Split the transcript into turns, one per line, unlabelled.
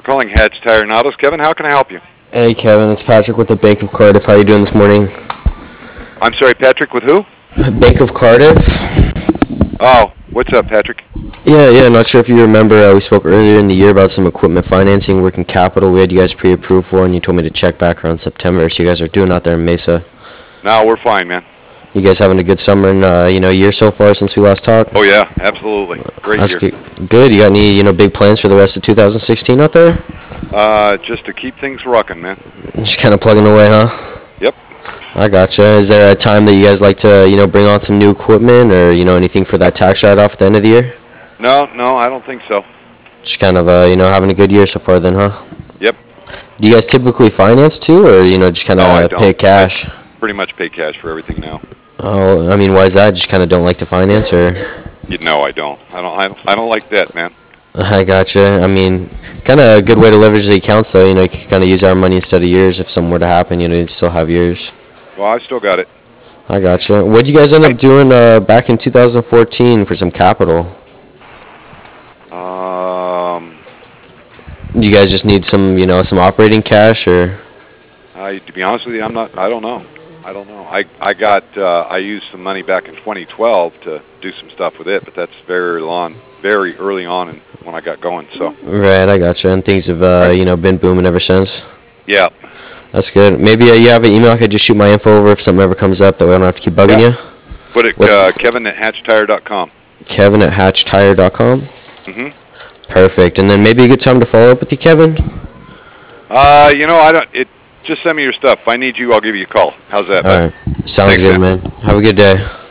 calling Hatch Tire and Autos. Kevin, how can I help you?
Hey Kevin, it's Patrick with the Bank of Cardiff. How are you doing this morning?
I'm sorry, Patrick, with who?
Bank of Cardiff.
Oh, what's up, Patrick?
Yeah, not sure if you remember, we spoke earlier in the year about some equipment financing, working capital. We had you guys pre-approved for, and you told me to check back around September. So you guys are doing out there in Mesa.
No, we're fine, man.
You guys having a good summer and year so far since we last talked?
Oh yeah, absolutely. Great
That's
year.
Good. You got any big plans for the rest of 2016 out there?
Just to keep things rocking, man.
Just kind of plugging away, huh?
Yep.
I gotcha. Is there a time that you guys like to bring on some new equipment or anything for that tax write-off at the end of the year?
No, I don't think so.
Just kind of having a good year so far then, huh?
Yep.
Do you guys typically finance too, or just kind of pay cash?
Pretty much pay cash for everything now.
Oh, I mean, why is that? Just kind of don't like to finance, or?
No, I don't. I don't like that, man.
I gotcha. I mean, kind of a good way to leverage the accounts, though. You can kind of use our money instead of yours if something were to happen. You still have yours.
Well, I still got it.
I gotcha. What'd you guys end up doing back in 2014 for some capital? Do you guys just need some, some operating cash, or?
To be honest with you, I don't know. I used some money back in 2012 to do some stuff with it, but that's very early on when I got going. So.
Right, I gotcha. And things have, been booming ever since.
Yeah.
That's good. Maybe you have an email. I could just shoot my info over if something ever comes up that we don't have to keep bugging you.
Put it Kevin@hatchtire.com.
Kevin@hatchtire.com.
Mm-hmm.
Perfect. And then maybe a good time to follow up with you, Kevin.
I don't. Just send me your stuff. If I need you, I'll give you a call. How's that?
All right. Sounds good, man. Have a good day.